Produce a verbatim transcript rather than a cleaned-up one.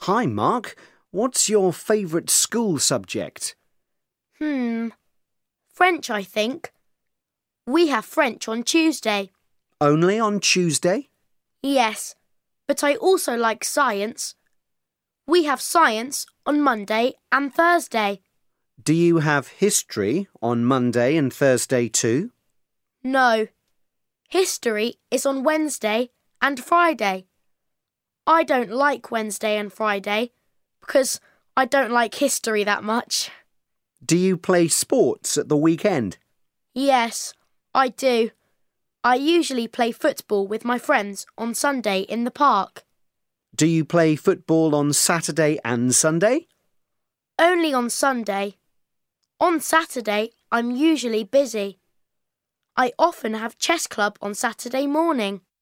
Hi, Mark. What's your favourite school subject? Hmm. French, I think. We have French on Tuesday. Only on Tuesday? Yes, but I also like science. We have science on Monday and Thursday. Do you have history on Monday and Thursday too? No. History is on Wednesday and Friday. I don't like Wednesday and Friday because I don't like history that much. Do you play sports at the weekend? Yes, I do. I usually play football with my friends on Sunday in the park. Do you play football on Saturday and Sunday? Only on Sunday. On Saturday, I'm usually busy. I often have chess club on Saturday morning.